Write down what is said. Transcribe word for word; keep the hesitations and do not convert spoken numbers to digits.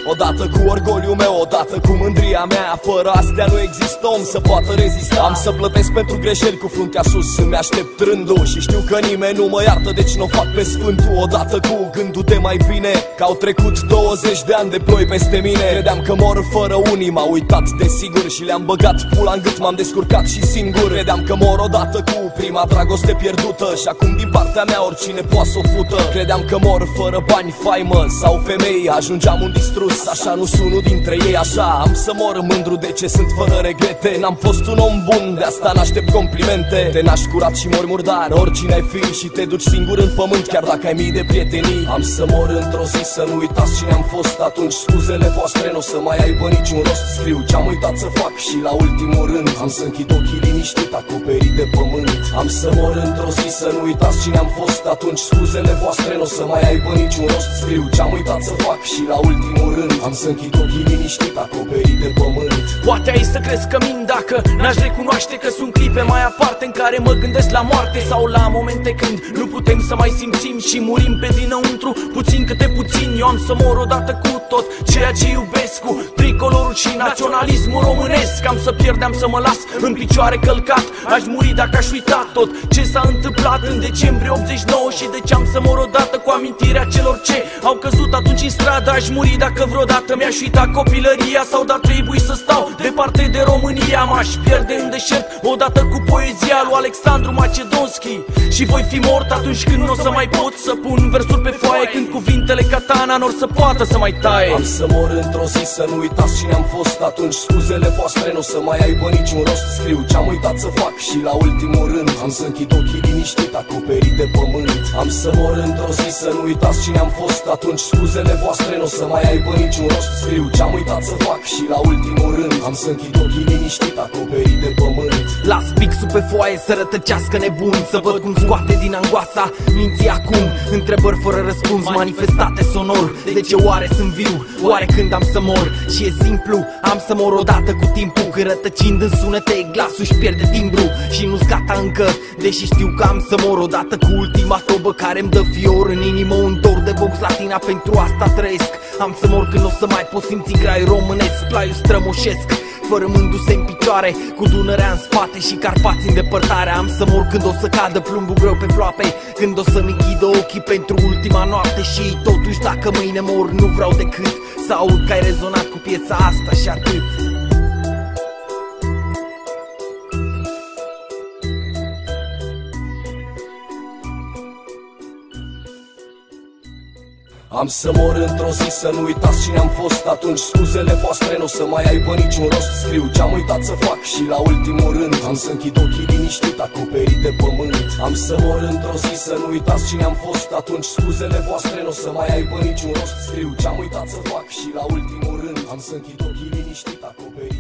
Odată cu orgoliul meu, odată cu mândria mea. Fără astea nu există om să poată rezista. Am să plătesc pentru greșeli cu fruntea sus, îmi aștept rândul și știu că nimeni nu mă iartă, deci n-o fac pe sfântul. Odată cu gândul de mai bine, că au trecut douăzeci de ani de ploi peste mine. Credeam că mor fără unii, m-au uitat de sigur și le-am băgat pula în gât, m-am descurcat și singur. Credeam că mor odată cu prima dragoste pierdută și acum din partea mea oricine poate s-o fută. Credeam că mor fără bani, faimă sau femei, ajungeam un distrus, așa nu sunt unul dintre ei. Așa am să mor mândru de ce sunt fără regrete. N-am fost un om bun, de asta n-aștept complimente. Te naști curat și mori murdar, oricine ai fi, și te duci singur în pământ chiar dacă ai mii de prietenii. Am să mor într-o zi, să nu uitați cine am fost atunci. Scuzele voastre n-o să mai aibă niciun rost. Scriu ce-am uitat să fac și la ultimul rând am să închid ochii liniștit, acoperit de pământ. Am să mor într-o zi, să nu uitați cine am fost atunci. Scuzele voastre n-o să mai aibă niciun rost. Scriu ce-am uitat să fac și la ultimul rând am să închid ochii liniștit, acoperit de pământ. Poate ai să crezi că mint dacă n-aș recunoaște că sunt clipe mai aparte în care mă gândesc la moarte, sau la momente când nu putem să mai simțim și murim pe dinăuntru, puțin câte puțin. Eu am să mor odată cu tot ceea ce iubesc, cu tricolorul și naționalismul românesc. Am să pierd, am să mă las în picioare călcat. Aș muri dacă aș uita tot ce s-a întâmplat în decembrie optzeci și nouă. Și de ce am să mor odată cu amintirea celor ce au căzut atunci în stradă. Aș muri dacă vreodată mi-aș uita copilăria, sau dacă trebuie să stau departe de România. M-aș pierde în deșert odată cu poezia lui Alexandru Macedonski. Și voi fi mort atunci când nu o să mai pot să pun versuri pe foaie, când cuvintele katana n-or să poată să mai taie. Am să mor într-o zi, să nu uitați cine am fost atunci. Scuzele voastre n-o să mai aibă niciun rost. Scriu ce-am uitat să fac și la ultimul rând am să închid ochii liniștit, acoperit de pământ. Am să mor într-o zi, să nu uitați cine am fost atunci. Scuzele voastre n-o să mai aibă niciun rost. Scriu ce-am uitat să fac și la ultimul rând am să închid ochii liniștit, acoperit de pământ. Las pixul pe foaie să rătăcească nebun, să văd cum scoate din angoasa minții acum întrebări fără răspuns, manifestate sonor. De ce oare sunt viu? Oare când am să mor? Și e simplu, am să mor odată cu timpul, când rătăcind în sunete glasul își pierde timbru. Și nu-s gata încă, deși știu că am să mor odată cu ultima tobă care-mi dă fior în inimă, un dor de box latina, pentru asta trăiesc. Am să mor când o să mai pot simți graiul românesc, plaiul strămoșesc, fărâmându-se în picioare, cu Dunărea în spate și Carpați în depărtare. Am să mor când o să cadă plumbul greu pe ploape, când o să-mi închidă ochii pentru ultima noapte. Și totuși dacă mâine mor, nu vreau decât să aud că ai rezonat cu piesa asta și atât. Am să mor într-o zi, să nu uitați cine am fost atunci. Scuzele voastre n-o să mai aibă niciun rost. Scriu ce-am uitat să fac și la ultimul rând am să închid ochii liniștit, acoperit de pământ. Am să mor într-o zi, să nu uitați cine am fost atunci. Scuzele voastre n-o să mai aibă niciun rost. Scriu ce-am uitat să fac și la ultimul rând am să închid ochii liniștit, acoperit